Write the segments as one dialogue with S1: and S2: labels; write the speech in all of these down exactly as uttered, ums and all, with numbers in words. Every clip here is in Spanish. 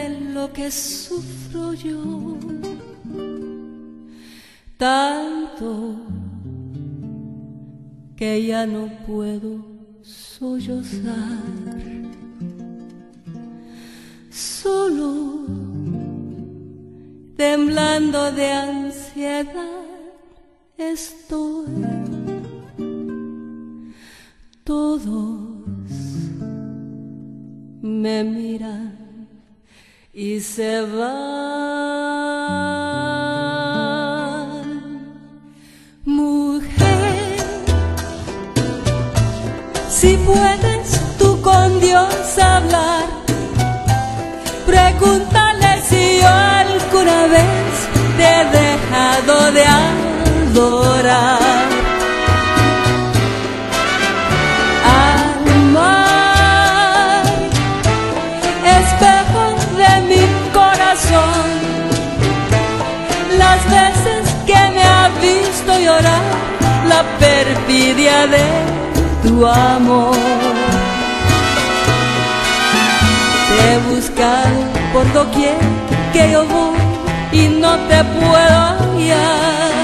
S1: duele lo que sufro yo, tanto que ya no puedo sollozar. Solo temblando de ansiedad estoy. Todos me miran y se van. Mujer, si puedes tú con Dios hablar, pregúntale si yo alguna vez te he dejado de adorar. Amar, espejo de mi corazón, las veces que me ha visto llorar, la perfidia de tu amor. Te he buscado por doquier que yo voy y no te puedo hallar.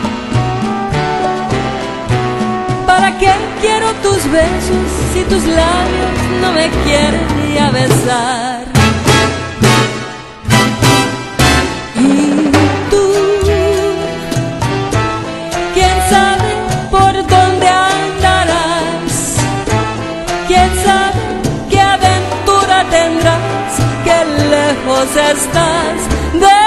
S1: ¿Para qué quiero tus besos si tus labios no me quieren ni a besar? Y tú, quién sabe por dónde andarás, quién sabe qué aventura tendrás, que lejos estás de mí.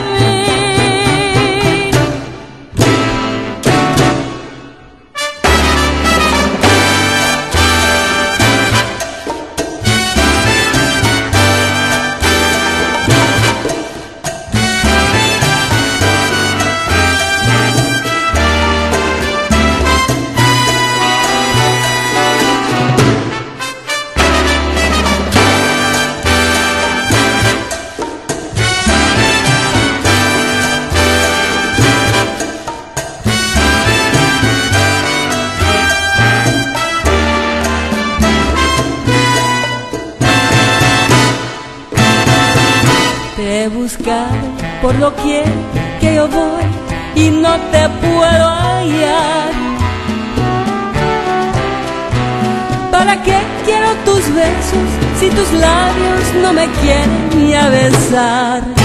S1: Te he buscado por doquier que yo voy y no te puedo hallar. ¿Para qué quiero tus besos si tus labios no me quieren ni a besar?